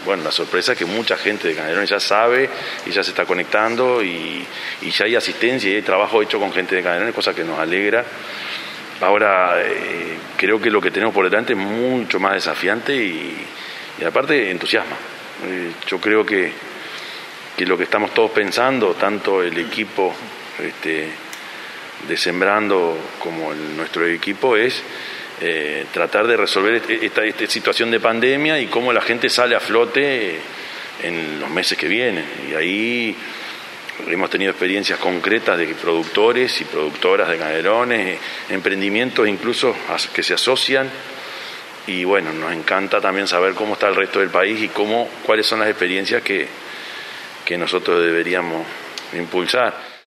bueno, la sorpresa es que mucha gente de Canelones ya sabe y ya se está conectando y ya hay asistencia y hay trabajo hecho con gente de Canelones, cosa que nos alegra. Ahora, creo que lo que tenemos por delante es mucho más desafiante y aparte entusiasma. Yo creo que lo que estamos todos pensando, tanto el equipo de Sembrando como nuestro equipo, es tratar de resolver esta situación de pandemia y cómo la gente sale a flote en los meses que vienen. Y ahí hemos tenido experiencias concretas de productores y productoras de Canelones, emprendimientos incluso que se asocian, y bueno, nos encanta también saber cómo está el resto del país y cuáles son las experiencias que nosotros deberíamos impulsar.